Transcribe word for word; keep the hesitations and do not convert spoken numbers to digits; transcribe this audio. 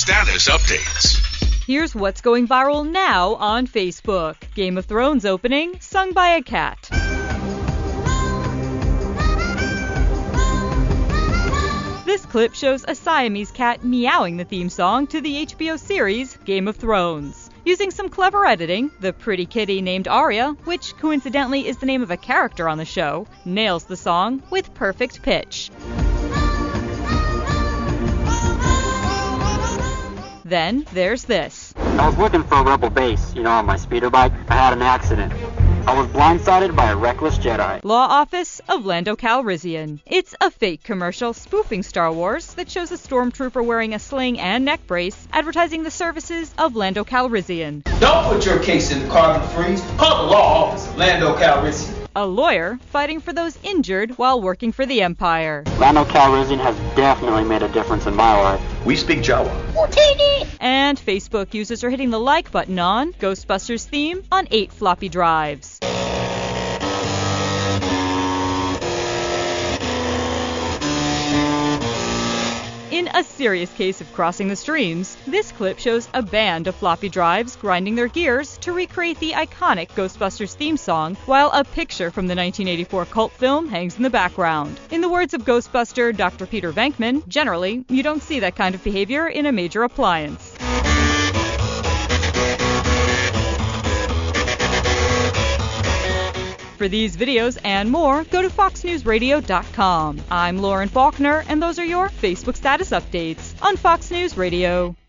Status updates. Here's what's going viral now on Facebook. Game of Thrones opening, sung by a cat. This clip shows a Siamese cat meowing the theme song to the H B O series Game of Thrones. Using some clever editing, the pretty kitty named Arya, which coincidentally is the name of a character on the show, nails the song with perfect pitch. Then there's this. I was looking for a rebel base, you know, on my speeder bike. I had an accident. I was blindsided by a reckless Jedi. Law Office of Lando Calrissian. It's a fake commercial spoofing Star Wars that shows a stormtrooper wearing a sling and neck brace advertising the services of Lando Calrissian. Don't put your case in the carbon freeze. Call the Law Office of Lando Calrissian. A lawyer fighting for those injured while working for the Empire. Lando Calrissian has definitely made a difference in my life. We speak Jawa. And Facebook users are hitting the like button on Ghostbusters theme on eight floppy drives. In a serious case of crossing the streams, this clip shows a band of floppy drives grinding their gears to recreate the iconic Ghostbusters theme song, while a picture from the nineteen eighty-four cult film hangs in the background. In the words of Ghostbuster Doctor Peter Venkman, generally, you don't see that kind of behavior in a major appliance. For these videos and more, go to fox news radio dot com. I'm Lauren Faulkner, and those are your Facebook status updates on Fox News Radio.